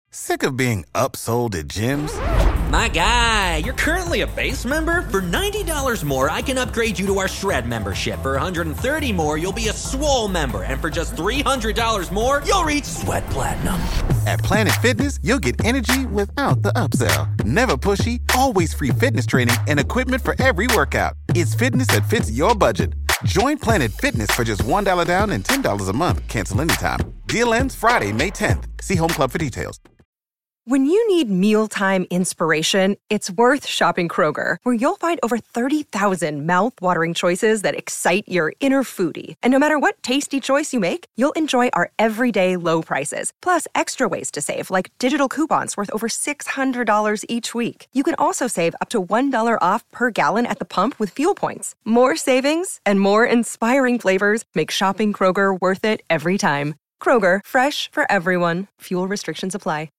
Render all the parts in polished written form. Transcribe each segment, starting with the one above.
Sick of being upsold at gyms? My guy, you're currently a base member? For $90 more, I can upgrade you to our Shred membership. For $130 more, you'll be a Swole member. And for just $300 more, you'll reach Sweat Platinum. At Planet Fitness, you'll get energy without the upsell. Never pushy, always free fitness training and equipment for every workout. It's fitness that fits your budget. Join Planet Fitness for just $1 down and $10 a month. Cancel anytime. Deal ends Friday, May 10th. See Home Club for details. When you need mealtime inspiration, it's worth shopping Kroger, where you'll find over 30,000 mouth-watering choices that excite your inner foodie. And no matter what tasty choice you make, you'll enjoy our everyday low prices, plus extra ways to save, like digital coupons worth over $600 each week. You can also save up to $1 off per gallon at the pump with fuel points. More savings and more inspiring flavors make shopping Kroger worth it every time. Kroger, fresh for everyone. Fuel restrictions apply.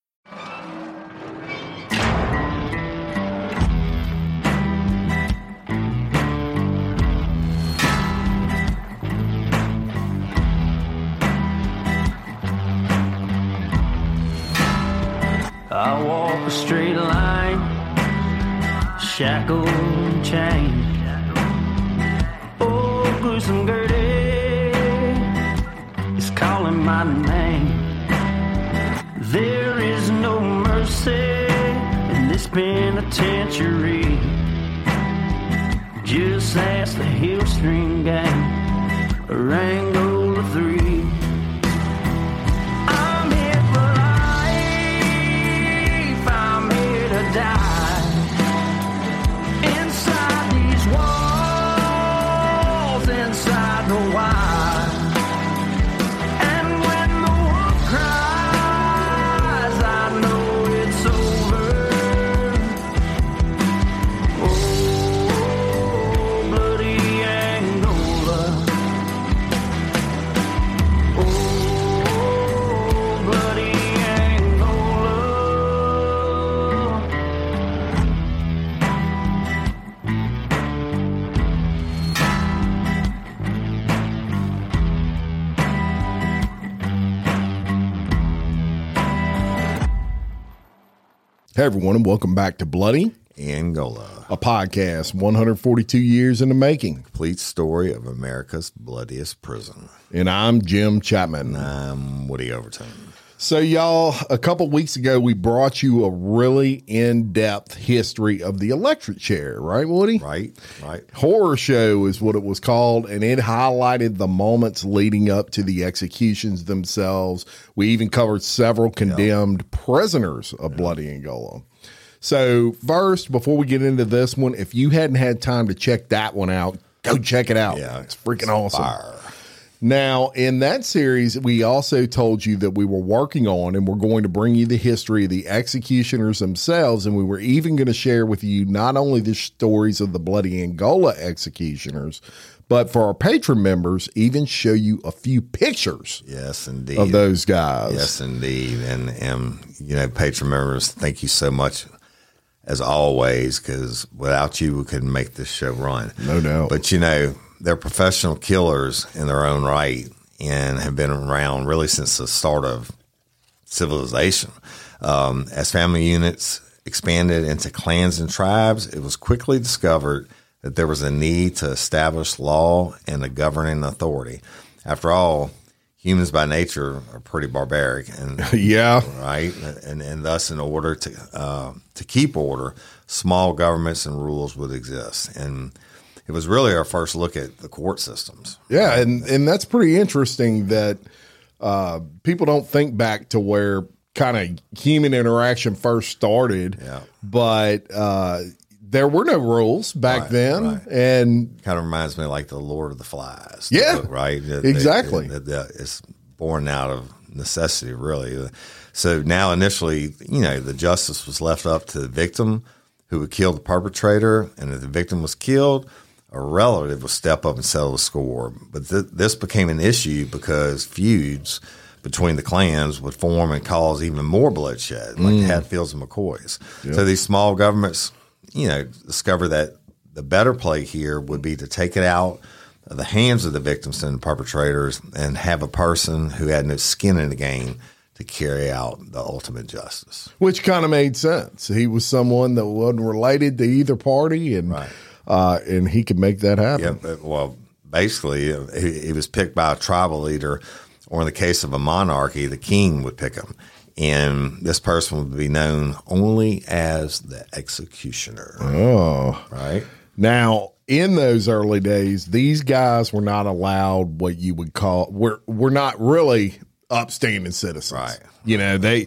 I walk a straight line, shackled and chained. Oh, gruesome Gertie is calling my name. There is no mercy in this penitentiary. Just ask the Hillstream Gang, or Angola 3. I'm here for life, I'm here to die. Inside these walls, inside the wire. Hey everyone, and welcome back to Bloody Angola, a podcast 142 years in the making. Complete story of America's bloodiest prison. And I'm Jim Chapman. And I'm Woody Overton. So y'all, a couple weeks ago, we brought you a really in-depth history of the electric chair, right, Woody? Right. Horror show is what it was called, and it highlighted the moments leading up to the executions themselves. We even covered several condemned prisoners of Bloody Angola. So first, before we get into this one, if you hadn't had time to check that one out, go check it out. Yeah, it's freaking awesome. Fire. Now, in that series, we also told you that we were working on and we're going to bring you the history of the executioners themselves, and we were even going to share with you not only the stories of the Bloody Angola executioners, but for our patron members, even show you a few pictures. Yes, indeed. Of those guys. Yes, indeed. And you know, patron members, thank you so much, as always, because without you, we couldn't make this show run. No doubt. But, you know, they're professional killers in their own right and have been around really since the start of civilization. As family units expanded into clans and tribes, it was quickly discovered that there was a need to establish law and a governing authority. After all, humans by nature are pretty barbaric, and yeah, right, and thus, in order to keep order, small governments and rules would exist. And it was really our first look at the court systems. Yeah, and that's pretty interesting that people don't think back to where kind of human interaction first started. Yeah. But there were no rules back then. Right. And kind of reminds me of like the Lord of the Flies. Yeah, book, right? Exactly. It's born out of necessity, really. So now initially, you know, the justice was left up to the victim who would kill the perpetrator. And if the victim was killed, a relative would step up and settle the score. But this became an issue because feuds between the clans would form and cause even more bloodshed, like Hatfields and McCoys. Yep. So these small governments, you know, discovered that the better play here would be to take it out of the hands of the victims and the perpetrators and have a person who had no skin in the game to carry out the ultimate justice. Which kind of made sense. He was someone that wasn't related to either party, and and he could make that happen. Yeah, well, basically, he was picked by a tribal leader, or in the case of a monarchy, the king would pick him. And this person would be known only as the executioner. Oh. Right? Now, in those early days, these guys were not allowed what you would call, we're not really upstanding citizens. Right. You know, they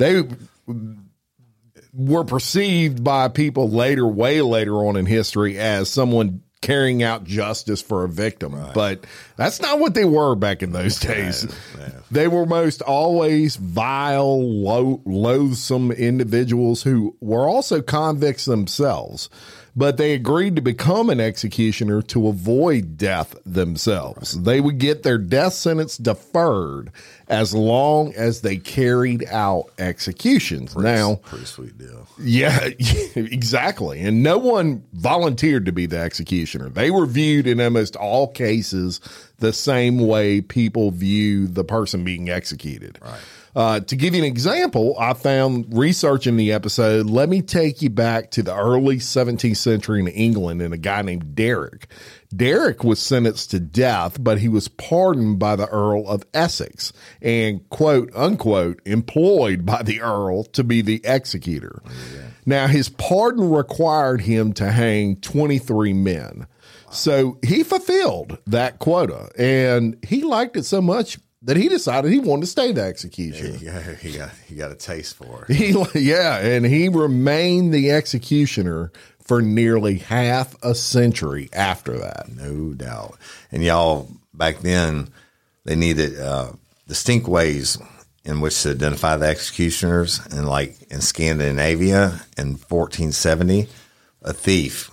were perceived by people later, way later on in history, as someone carrying out justice for a victim. Right. But that's not what they were back in those days. Yeah. They were most always vile, loathsome individuals who were also convicts themselves. But they agreed to become an executioner to avoid death themselves. Right. They would get their death sentence deferred as long as they carried out executions. Pretty sweet deal. Yeah, exactly. And no one volunteered to be the executioner. They were viewed in almost all cases the same way people view the person being executed. Right. To give you an example, I found researching the episode, let me take you back to the early 17th century in England and a guy named Derek. Derek was sentenced to death, but he was pardoned by the Earl of Essex and, quote, unquote, employed by the Earl to be the executor. Yeah. Now, his pardon required him to hang 23 men. Wow. So he fulfilled that quota, and he liked it so much that he decided he wanted to stay the executioner. Yeah, he got a taste for it. And he remained the executioner for nearly half a century after that. No doubt. And y'all, back then, they needed distinct ways in which to identify the executioners. And like in Scandinavia in 1470, a thief,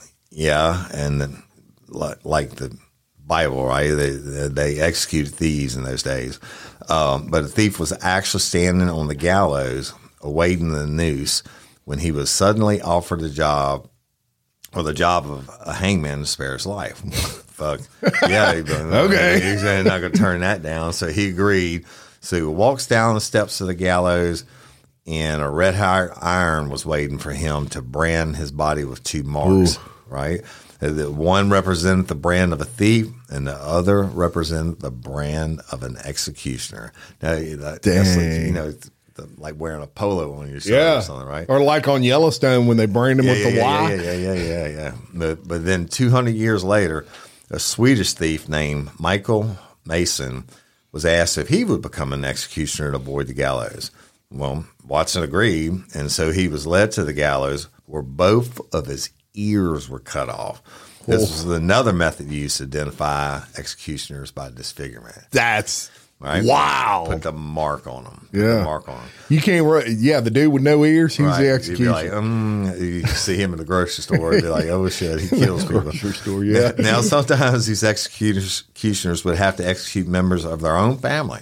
and like the Bible, right? They executed thieves in those days. But a thief was actually standing on the gallows awaiting the noose when he was suddenly offered the job of a hangman to spare his life. Fuck. Yeah. Okay. He's not going to turn that down. So he agreed. So he walks down the steps of the gallows, and a red hot iron was waiting for him to brand his body with two marks, right? The one represented the brand of a thief, and the other represented the brand of an executioner. Now, that's like wearing a polo on your shirt or something, right? Or like on Yellowstone when they brand him with the Y. Yeah. But then 200 years later, a Swedish thief named Michael Mason was asked if he would become an executioner to avoid the gallows. Well, Watson agreed, and so he was led to the gallows where both of his ears were cut off. This was another method used to identify executioners by disfigurement. That's right. Wow. Put the mark on them. You can't. The dude with no ears. He's the executioner. You'd be like, you see him in the grocery store. You'd be like, oh shit, he kills people. Grocery store. Yeah. Now sometimes these executioners would have to execute members of their own family,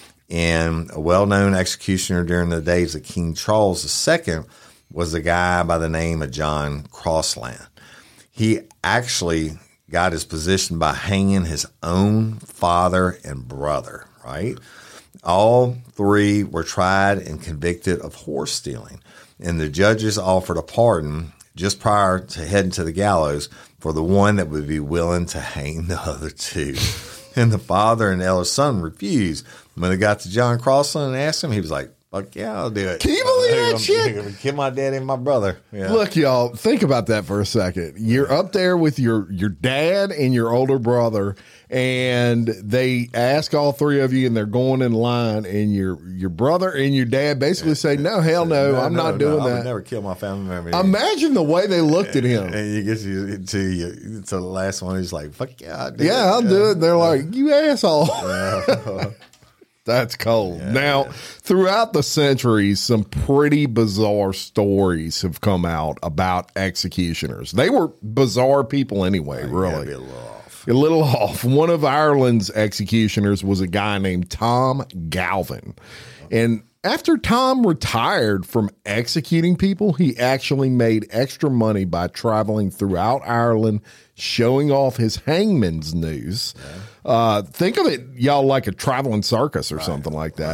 and a well-known executioner during the days of King Charles II was a guy by the name of John Crossland. He actually got his position by hanging his own father and brother, right? All three were tried and convicted of horse stealing, and the judges offered a pardon just prior to heading to the gallows for the one that would be willing to hang the other two. And the father and the elder son refused. When they got to John Crossland and asked him, he was like, fuck yeah, I'll do it. Can you believe that shit? I'm gonna kill my daddy and my brother. Yeah. Look, y'all, think about that for a second. You're up there with your dad and your older brother, and they ask all three of you, and they're going in line, and your brother and your dad basically say, no, hell no, I'm not doing that. I would never kill my family member. Imagine the way they looked at him. And you get to the last one, he's like, fuck yeah, I'll do it. I'll do it. They're like, you asshole. That's cold. Yeah, now, throughout the centuries, some pretty bizarre stories have come out about executioners. They were bizarre people anyway, really. Be a little off. A little off. One of Ireland's executioners was a guy named Tom Galvin. And after Tom retired from executing people, he actually made extra money by traveling throughout Ireland, showing off his hangman's noose. Think of it, y'all, like a traveling circus or something like that. Right.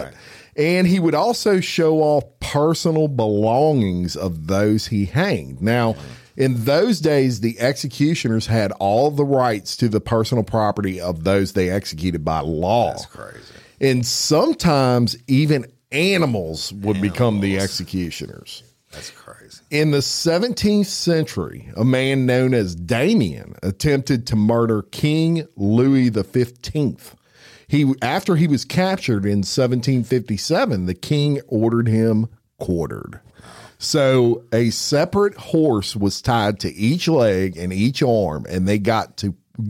And he would also show off personal belongings of those he hanged. Now, in those days, the executioners had all the rights to the personal property of those they executed by law. That's crazy. And sometimes even animals would become the executioners. That's crazy. In the 17th century, a man known as Damien attempted to murder King Louis XV. After he was captured in 1757, the king ordered him quartered. So a separate horse was tied to each leg and each arm, and they got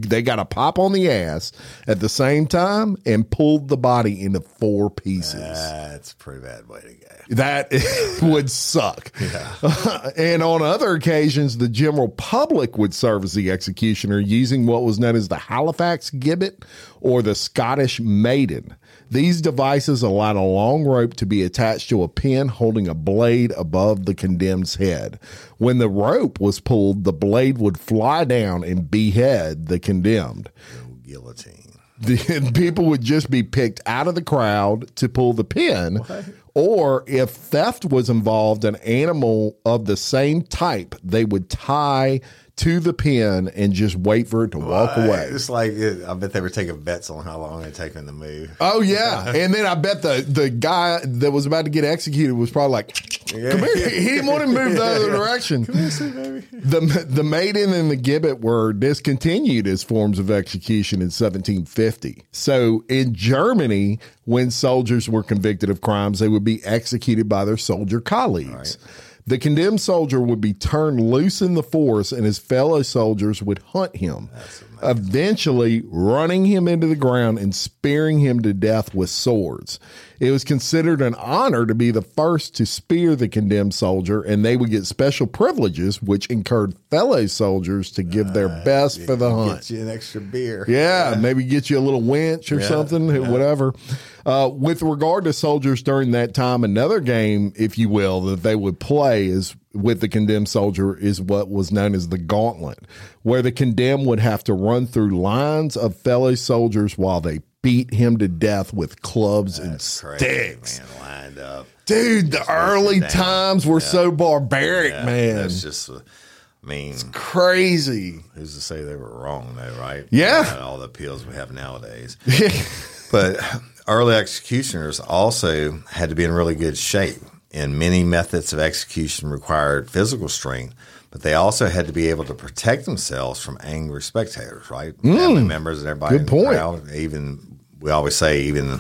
a pop on the ass at the same time and pulled the body into 4 pieces. That's a pretty bad way to go. That would suck. Yeah. And on other occasions, the general public would serve as the executioner using what was known as the Halifax gibbet or the Scottish maiden. These devices allowed a long rope to be attached to a pin holding a blade above the condemned's head. When the rope was pulled, the blade would fly down and behead the condemned. Guillotine. The people would just be picked out of the crowd to pull the pin. What? Or if theft was involved, an animal of the same type, they would tie to the pin and just wait for it to walk away. It's like, I bet they were taking bets on how long it taken to move. Oh, yeah. And then I bet the guy that was about to get executed was probably like, come here. He didn't want to move the other direction. Come here, see, baby. The maiden and the gibbet were discontinued as forms of execution in 1750. So in Germany, when soldiers were convicted of crimes, they would be executed by their soldier colleagues. Right. The condemned soldier would be turned loose in the forest, and his fellow soldiers would hunt him, eventually running him into the ground and spearing him to death with swords. It was considered an honor to be the first to spear the condemned soldier, and they would get special privileges, which encouraged fellow soldiers to give their best for the hunt. Get you an extra beer. Yeah, maybe get you a little winch or something, whatever. With regard to soldiers during that time, another game, if you will, that they would play is with the condemned soldier is what was known as the gauntlet, where the condemned would have to run through lines of fellow soldiers while they beat him to death with clubs and sticks. Man, lined up. Dude, the early times were so barbaric, man. That's just, it's crazy. Who's to say they were wrong, though, right? Yeah. All the appeals we have nowadays. But early executioners also had to be in really good shape, and many methods of execution required physical strength, but they also had to be able to protect themselves from angry spectators, right? Family members and everybody in the crowd. Even, we always say, even,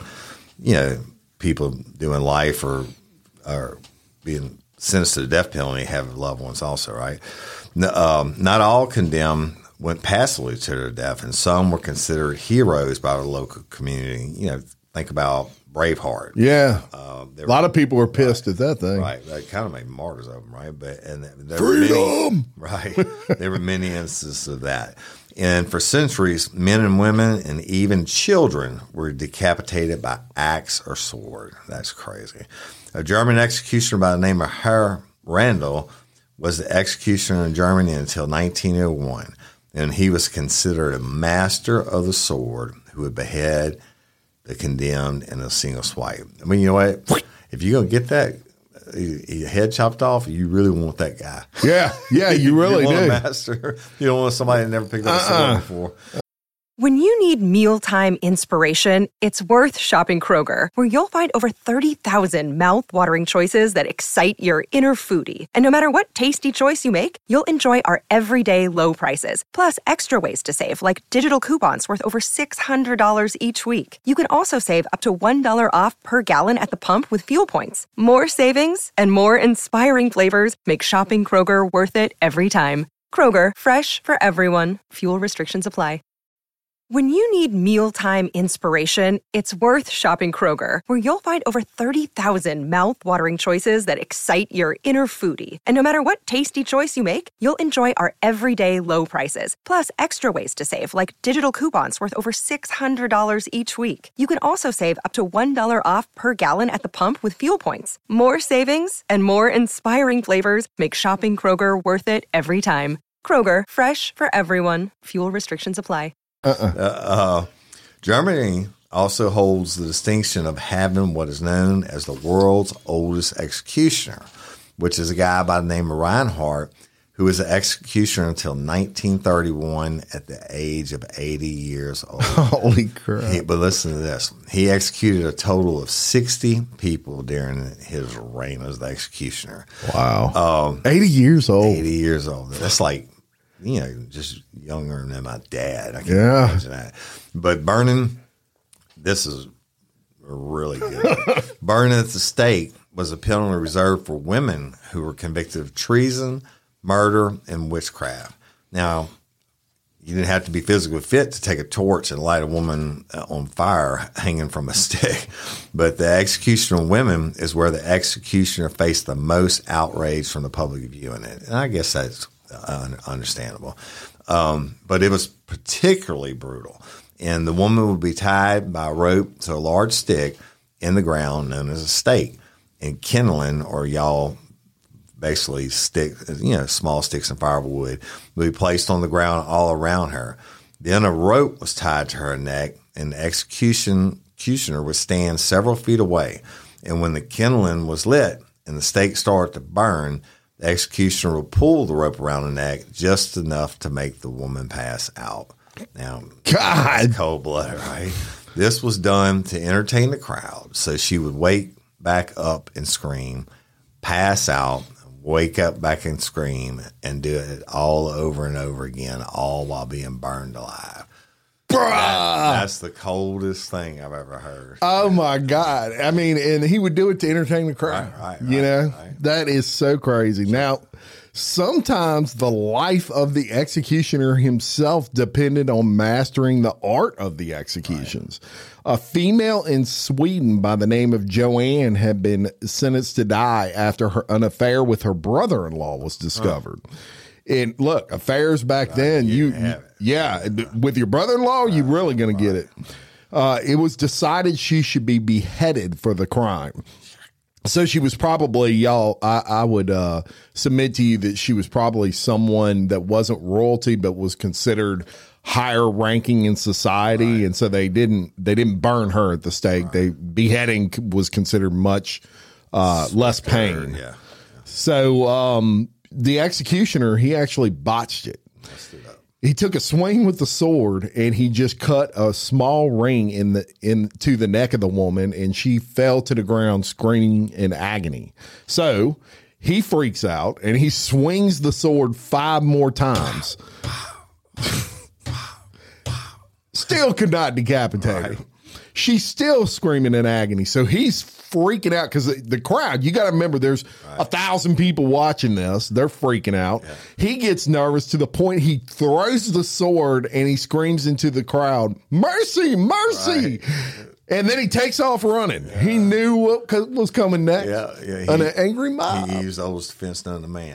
people doing life or being sentenced to the death penalty have loved ones also, right? Not all condemned went passively to their death, and some were considered heroes by the local community. Think about Braveheart. Yeah. A lot of people were pissed at that thing. Right. They kind of made martyrs of them, right? Freedom! Right. There were many instances of that. And for centuries, men and women and even children were decapitated by axe or sword. That's crazy. A German executioner by the name of Herr Randall was the executioner in Germany until 1901. And he was considered a master of the sword who would behead the condemned in a single swipe. I mean, you know what? If you're going to get that your head chopped off, you really want that guy. Yeah, you really you want do. A master. You don't want somebody that never picked up a sword before. When you need mealtime inspiration, it's worth shopping Kroger, where you'll find over 30,000 mouth-watering choices that excite your inner foodie. And no matter what tasty choice you make, you'll enjoy our everyday low prices, plus extra ways to save, like digital coupons worth over $600 each week. You can also save up to $1 off per gallon at the pump with fuel points. More savings and more inspiring flavors make shopping Kroger worth it every time. Kroger, fresh for everyone. Fuel restrictions apply. When you need mealtime inspiration, it's worth shopping Kroger, where you'll find over 30,000 mouth-watering choices that excite your inner foodie. And no matter what tasty choice you make, you'll enjoy our everyday low prices, plus extra ways to save, like digital coupons worth over $600 each week. You can also save up to $1 off per gallon at the pump with fuel points. More savings and more inspiring flavors make shopping Kroger worth it every time. Kroger, fresh for everyone. Fuel restrictions apply. Germany also holds the distinction of having what is known as the world's oldest executioner, which is a guy by the name of Reinhardt, who was an executioner until 1931 at the age of 80 years old. Holy crap. But listen to this. He executed a total of 60 people during his reign as the executioner. Wow. 80 years old. 80 years old. That's like, just younger than my dad. I can't imagine that. But burning, this is really good. Burning at the stake was a penalty reserved for women who were convicted of treason, murder, and witchcraft. Now, you didn't have to be physically fit to take a torch and light a woman on fire hanging from a stick. But the execution of women is where the executioner faced the most outrage from the public viewing it. And I guess that's understandable. But it was particularly brutal. And the woman would be tied by a rope to a large stick in the ground known as a stake. And kindling, or y'all basically small sticks and firewood, would be placed on the ground all around her. Then a rope was tied to her neck, and the executioner would stand several feet away. And when the kindling was lit and the stake started to burn, the executioner would pull the rope around the neck just enough to make the woman pass out. Now, God, cold-blooded, right? This was done to entertain the crowd, so she would wake back up and scream, pass out, wake up back and scream, and do it all over and over again, all while being burned alive. That's the coldest thing I've ever heard. Oh, my God. I mean, and he would do it to entertain the crowd. Right. That is so crazy. Now, sometimes the life of the executioner himself depended on mastering the art of the executions. Right. A female in Sweden by the name of Joanne had been sentenced to die after an affair with her brother-in-law was discovered. And look, affairs back then, with your brother-in-law, you're really going to get it. It was decided she should be beheaded for the crime. So she was probably, I would submit to you that she was probably someone that wasn't royalty, but was considered higher ranking in society. Right. And so they didn't burn her at the stake. Right. Beheading was considered much less pain. Yeah. So the executioner, he actually botched it. He took a swing with the sword and he just cut a small ring into the neck of the woman, and she fell to the ground screaming in agony. So he freaks out and he swings the sword 5 more times. Still could not decapitate her. She's still screaming in agony. So he's freaking out because the crowd, you got to remember, there's 1,000 people watching this. They're freaking out. Yeah. He gets nervous to the point he throws the sword and he screams into the crowd, "Mercy, mercy." Right. And then he takes off running. Yeah. He knew what was coming next. An angry mob. He used the oldest defense known to man.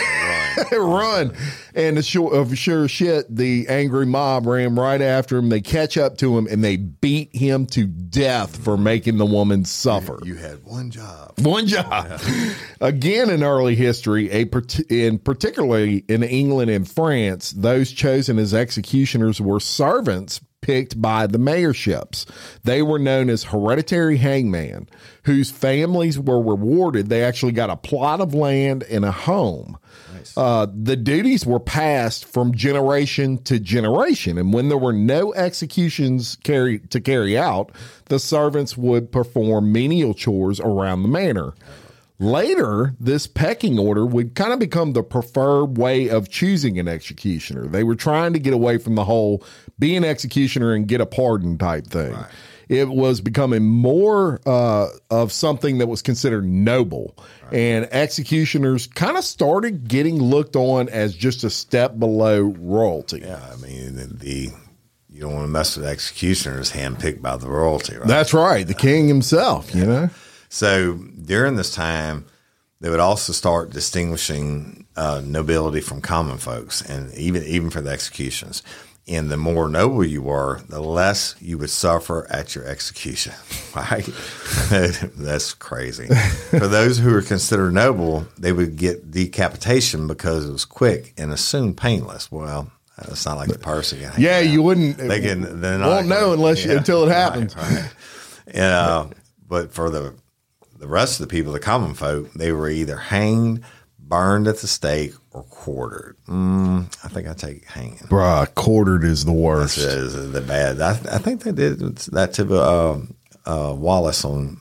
Run. And sure shit, the angry mob ran right after him. They catch up to him and they beat him to death for making the woman suffer. You had one job. Yeah. Again, in early history, particularly in England and France, those chosen as executioners were servants picked by the mayorships. They were known as hereditary hangman, whose families were rewarded. They actually got a plot of land and a home. Nice. The duties were passed from generation to generation, and when there were no executions to carry out, the servants would perform menial chores around the manor. Later, this pecking order would kind of become the preferred way of choosing an executioner. They were trying to get away from the whole be an executioner and get a pardon type thing. Right. It was becoming more of something that was considered noble. Right. And executioners kind of started getting looked on as just a step below royalty. Yeah, I mean, you don't want to mess with executioners handpicked by the royalty, right? That's right. The king himself, you know? So during this time, they would also start distinguishing nobility from common folks, and even for the executions. And the more noble you were, the less you would suffer at your execution. Right? That's crazy. For those who were considered noble, they would get decapitation because it was quick and assumed painless. Well, It's not like the person. Yeah, you wouldn't. They can. They're not won't know unless until it happens. Right. And but for the rest of the people, the common folk, they were either hanged, burned at the stake, or quartered. I think I take hanging. Bruh, quartered is the worst. Is the bad. I think they did that to Wallace on.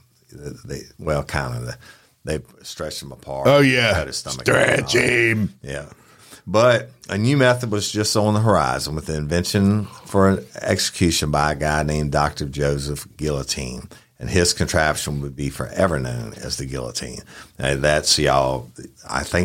They stretched him apart. Oh yeah, cut his stomach. Stretch him. Yeah. But a new method was just on the horizon with the invention for an execution by a guy named Dr. Joseph Guillotine. And his contraption would be forever known as the guillotine. And that's, y'all, I think,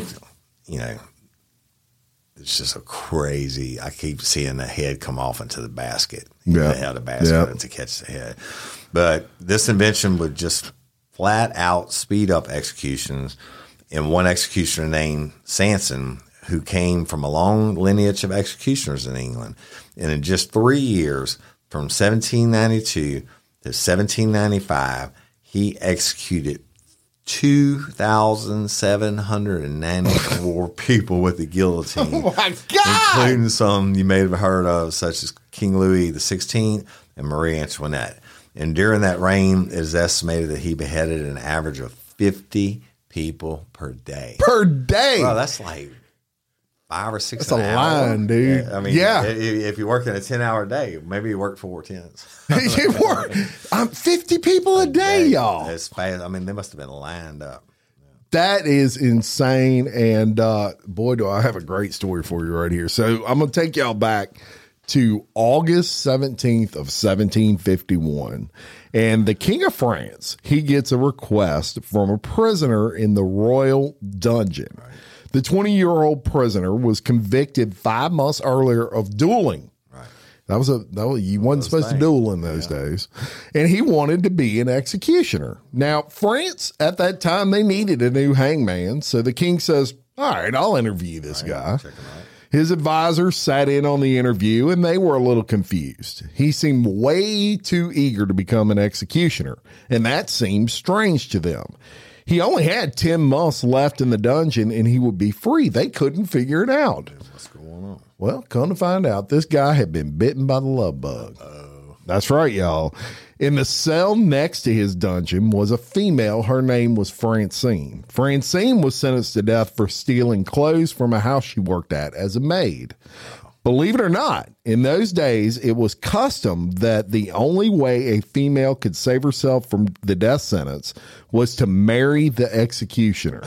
it's just a crazy, I keep seeing the head come off into the basket. Yeah. They had a basket to catch the head. But this invention would just flat out speed up executions. And one executioner named Sanson, who came from a long lineage of executioners in England. And in just 3 years, from 1792 to 1795, he executed 2,794 people with the guillotine. Oh, my God! Including some you may have heard of, such as King Louis XVI and Marie Antoinette. And during that reign, it is estimated that he beheaded an average of 50 people per day. Per day? Well, that's like 5 or 6 That's a line, dude. Yeah, I mean, if you're working a 10-hour day, maybe you work 4 tens. You work 50 people a day, y'all. It's fast. I mean, they must have been lined up. That is insane. And boy, do I have a great story for you right here. So I'm going to take y'all back to August 17th of 1751. And the King of France, he gets a request from a prisoner in the royal dungeon. Right. The 20-year-old prisoner was convicted 5 months earlier of dueling. Right. You wasn't supposed to duel in those days. And he wanted to be an executioner. Now, France, at that time, they needed a new hangman. So the king says, all right, I'll interview this guy. Check him out. His advisors sat in on the interview, and they were a little confused. He seemed way too eager to become an executioner, and that seemed strange to them. He only had 10 months left in the dungeon, and he would be free. They couldn't figure it out. What's going on? Well, come to find out, this guy had been bitten by the love bug. That's right, y'all. In the cell next to his dungeon was a female. Her name was Francine. Francine was sentenced to death for stealing clothes from a house she worked at as a maid. Believe it or not, in those days, it was custom that the only way a female could save herself from the death sentence was to marry the executioner.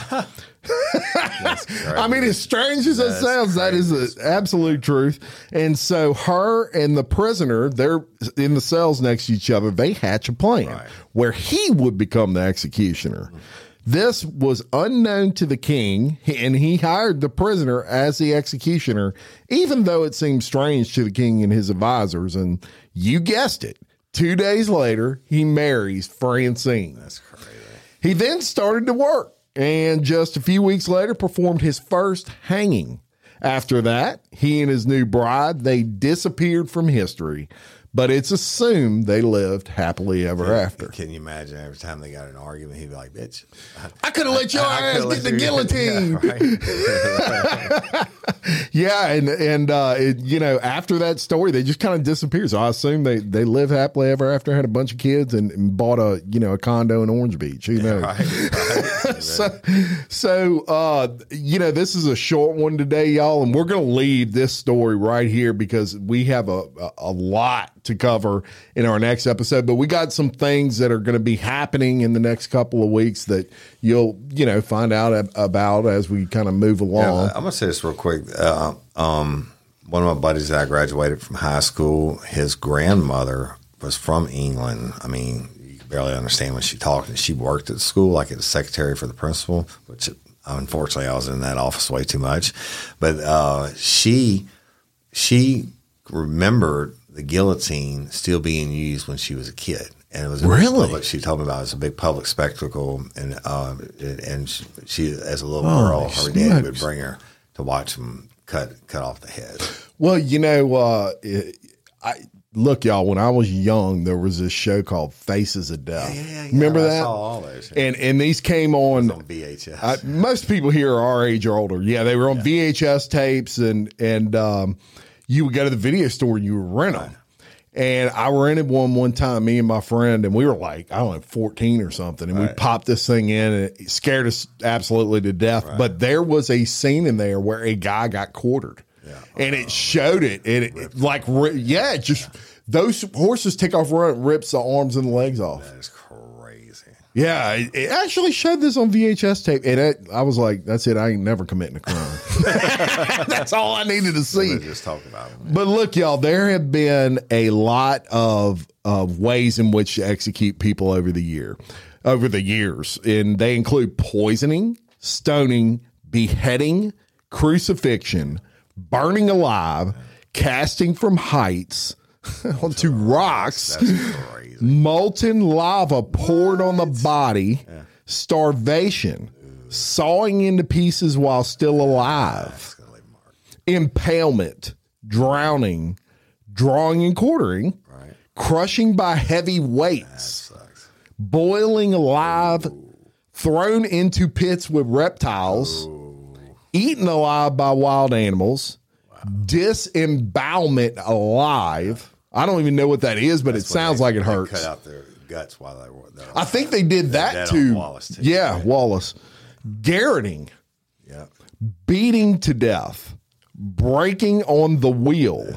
I mean, as strange as it sounds, that is the absolute truth. And so her and the prisoner, they're in the cells next to each other. They hatch a plan where he would become the executioner. This was unknown to the king, and he hired the prisoner as the executioner, even though it seemed strange to the king and his advisors. And you guessed it, 2 days later, he marries Francine. That's crazy. He then started to work, and just a few weeks later performed his first hanging. After that, he and his new bride, they disappeared from history. But it's assumed they lived happily ever after. Can you imagine every time they got an argument, he'd be like, bitch, I could have let your ass get the guillotine. Yeah, and after that story, they just kind of disappeared. So I assume they lived happily ever after, had a bunch of kids, and bought a condo in Orange Beach. Who knows? So this is a short one today, y'all, and we're going to leave this story right here because we have a lot to cover in our next episode, but we got some things that are going to be happening in the next couple of weeks that you'll find out about as we kind of move along. I'm gonna say this real quick. One of my buddies that I graduated from high school, his grandmother was from England. I mean, you can barely understand when she talked, and she worked at the school like as a secretary for the principal, which unfortunately I was in that office way too much. But she remembered the guillotine still being used when she was a kid. And it was really, she told me about it. It was a big public spectacle. And she, as a little girl, her dad would bring her to watch them cut off the head. Well, look, y'all, when I was young, there was this show called Faces of Death. Yeah. Remember that? I saw all those. Yeah. And these came on VHS. Most people here are our age or older. Yeah, they were on VHS tapes and you would go to the video store and you would rent them. And I rented one time, me and my friend, and we were like, I don't know, 14 or something. And we popped this thing in, and it scared us absolutely to death. Right. But there was a scene in there where a guy got quartered. Yeah. And it showed it. And those horses take off running, rips the arms and the legs off. That is crazy. Yeah, it actually showed this on VHS tape, and I was like, "That's it. I ain't never committing a crime." That's all I needed to see. Just talk about it. But look, y'all, there have been a lot of ways in which to execute people over the years, and they include poisoning, stoning, beheading, crucifixion, burning alive, casting from heights onto rocks. That's crazy. Molten lava poured on the body, starvation, sawing into pieces while still alive, impalement, drowning, drawing and quartering, crushing by heavy weights, boiling alive, thrown into pits with reptiles, eaten alive by wild animals, disembowelment alive. I don't even know what that is, but it sounds like it hurts. Cut out their guts while they were. I think they did that too. Wallace too. Yeah, Wallace. Garroting. Yeah. Beating to death. Breaking on the wheel.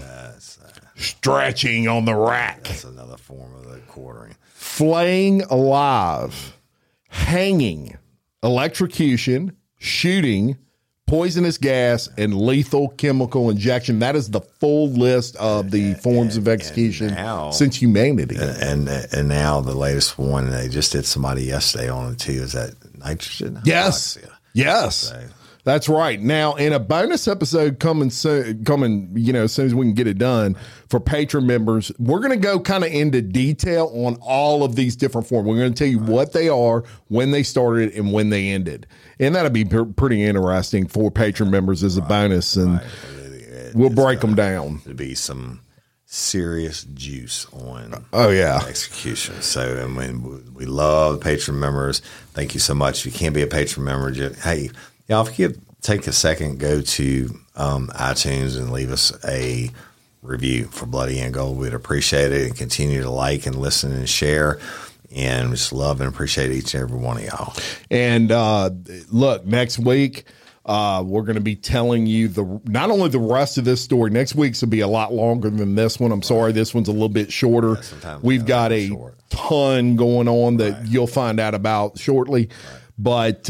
Stretching on the rack. That's another form of the quartering. Flaying alive. Hanging. Electrocution. Shooting. Poisonous gas, and lethal chemical injection. That is the full list of the forms of execution since humanity. And now the latest one, they just did somebody yesterday on it too, is that nitrogen? Yes. Hypoxia. Yes. So, that's right. Now, in a bonus episode coming, as soon as we can get it done for patron members, we're going to go kind of into detail on all of these different forms. We're going to tell you what they are, when they started, and when they ended. And that'll be pretty interesting for patron members as a bonus, and we'll break them down. There'll be some serious juice on execution. So, I mean, we love patron members. Thank you so much. If you can't be a patron member, hey, y'all, if you could take a second, go to iTunes and leave us a review for Bloody Angola. We'd appreciate it, and continue to like and listen and share. And we just love and appreciate each and every one of y'all. And look, next week, we're going to be telling you not only the rest of this story. Next week's will be a lot longer than this one. I'm sorry, this one's a little bit shorter. We've got a ton going on that you'll find out about shortly. But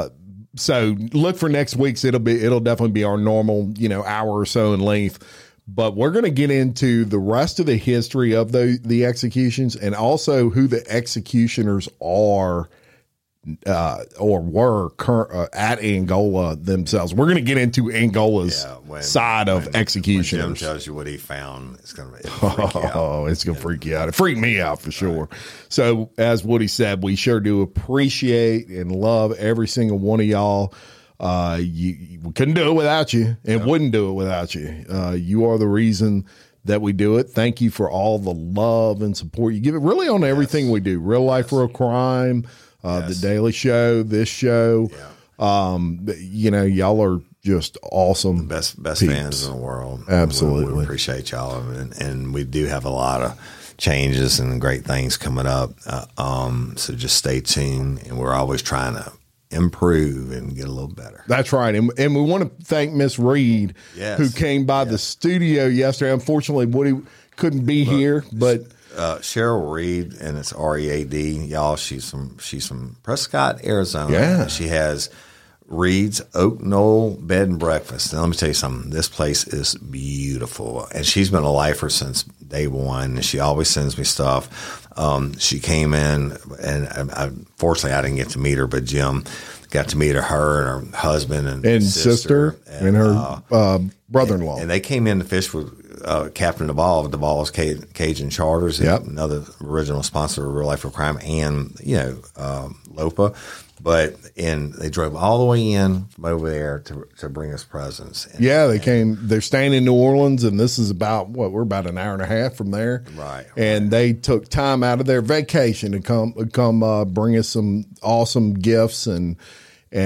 so look for next week's. It'll definitely be our normal, hour or so in length. But we're going to get into the rest of the history of the executions, and also who the executioners are or were at Angola themselves. We're going to get into Angola's side of executioners. When Jim tells you what he found, it's going to freak you out. Oh, it's going to freak you out. It freaked me out for sure. So as Woody said, we sure do appreciate and love every single one of y'all. We couldn't do it without you, and wouldn't do it without you. You are the reason that we do it. Thank you for all the love and support you give it really on everything we do. Real Life, Real Crime, the Daily Show, this show. Y'all are just awesome. Best fans in the world. Absolutely. We appreciate y'all. And we do have a lot of changes and great things coming up. So just stay tuned, and we're always trying to improve and get a little better. That's right. And we want to thank Miss Reed, who came by the studio yesterday. Unfortunately, Woody couldn't be here, but Cheryl Reed, and it's READ, y'all. She's from Prescott, Arizona. Yeah. She has Reed's Oak Knoll Bed and Breakfast. Now, let me tell you something. This place is beautiful, and she's been a lifer since day one, and she always sends me stuff. She came in, and unfortunately, I didn't get to meet her, but Jim got to meet her and her husband and sister and her brother-in-law. And they came in to fish with Captain Duvall of Duvall's Cajun Charters, another original sponsor of Real Life Real Crime, and Lopa. And they drove all the way in from over there to bring us presents. They came. They're staying in New Orleans, and this is we're about an hour and a half from there. Right. And they took time out of their vacation to come bring us some awesome gifts, and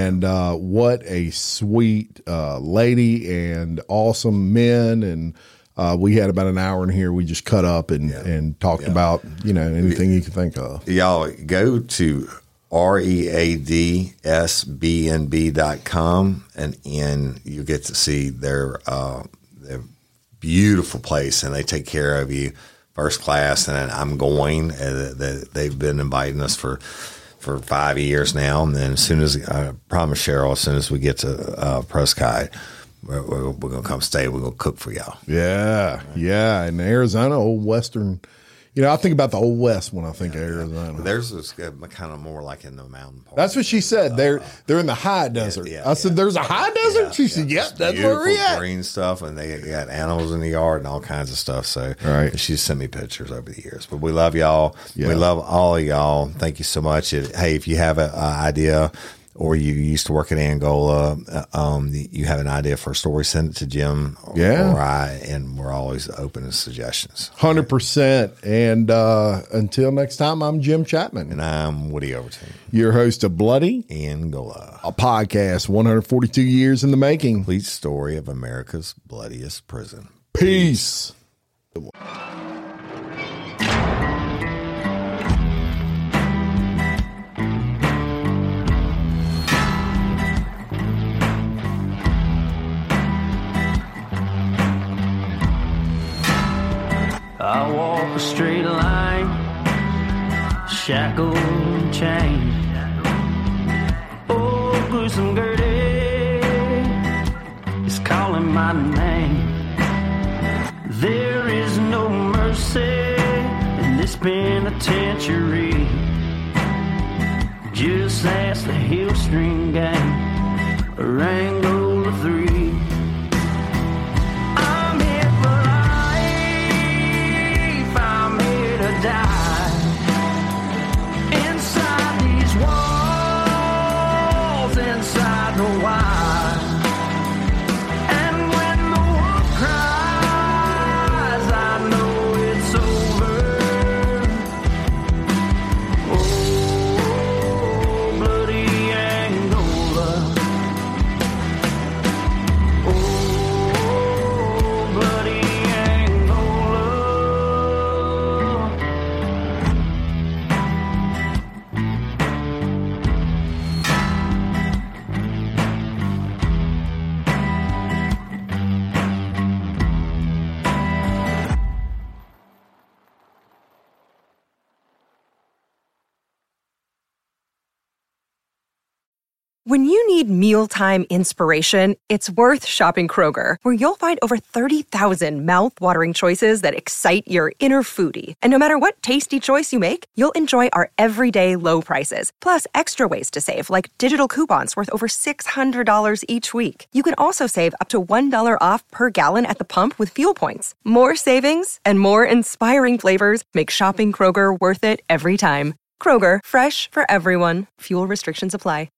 what a sweet lady, and awesome men, and We had about an hour in here. We just cut up and talked about, anything you can think of. Y'all go to readsbnb.com and you get to see their beautiful place, and they take care of you first class. And I'm going. They've been inviting us for 5 years now. And then as soon as I promise Cheryl, as soon as we get to Prescott, we're going to come stay. We're going to cook for y'all. Yeah. In Arizona, old Western. I think about the Old West when I think of Arizona. Theirs is kind of more like in the mountain part. That's what she said. They're in the high desert. I said, "There's a high desert." She said, "Yep, that's where we're at." Green stuff, and they got animals in the yard and all kinds of stuff. So, she sent me pictures over the years. But we love y'all. Yeah. We love all of y'all. Thank you so much. Hey, if you have an idea, or you used to work in Angola, you have an idea for a story, send it to Jim or I, and we're always open to suggestions. 100%. And until next time, I'm Jim Chapman. And I'm Woody Overton. Your host of Bloody Angola, a podcast 142 years in the making. Complete story of America's bloodiest prison. Peace. I walk a straight line, shackled and chained. Oh, gruesome Gertie is calling my name. There is no mercy in this penitentiary. Just ask the Hill String Gang, or Angola 3. Die inside these walls, inside the wire. And when the wolf cries, I know it's over. Oh, bloody Angola. Oh, bloody Angola. When you need mealtime inspiration, it's worth shopping Kroger, where you'll find over 30,000 mouth-watering choices that excite your inner foodie. And no matter what tasty choice you make, you'll enjoy our everyday low prices, plus extra ways to save, like digital coupons worth over $600 each week. You can also save up to $1 off per gallon at the pump with fuel points. More savings and more inspiring flavors make shopping Kroger worth it every time. Kroger, fresh for everyone. Fuel restrictions apply.